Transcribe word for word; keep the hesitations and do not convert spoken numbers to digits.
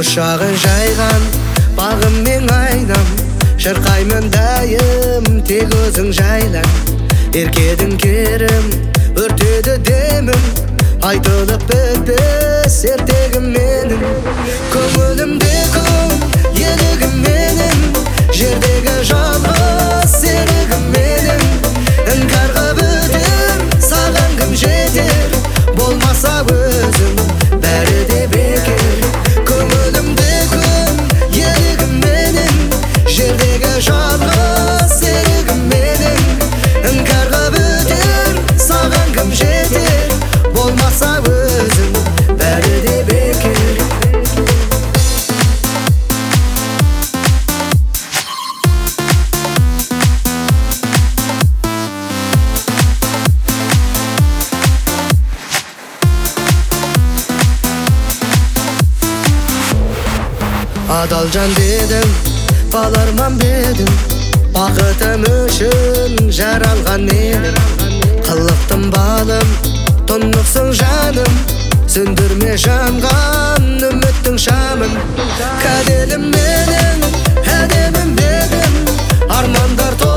Құшағын жайған бағым мен айнам, шырқаймын дайым тек өзің жайлан. Еркедің керім өртеді демім, айтылып бітпес ертегім менің. Көңілімде күн елігім менің, жердегі жалғыз серігім менің. Іңкарға бітім саған кім жетер, болмаса өзің бәрі де бекер. Көңілімде күн елігім менің, жердегі жалғыз серігім менің. Іңкарға бітім саған кім жетер, болмаса өзің бәрі де бекер. Адал жан дедің, баларман бедің, бақытым үшін жаралған менің. Қылықтым балым, тұнықсың жаным, сөндірме жанған үміттің шамын. Кәделім менің, әдемім бегім, армандар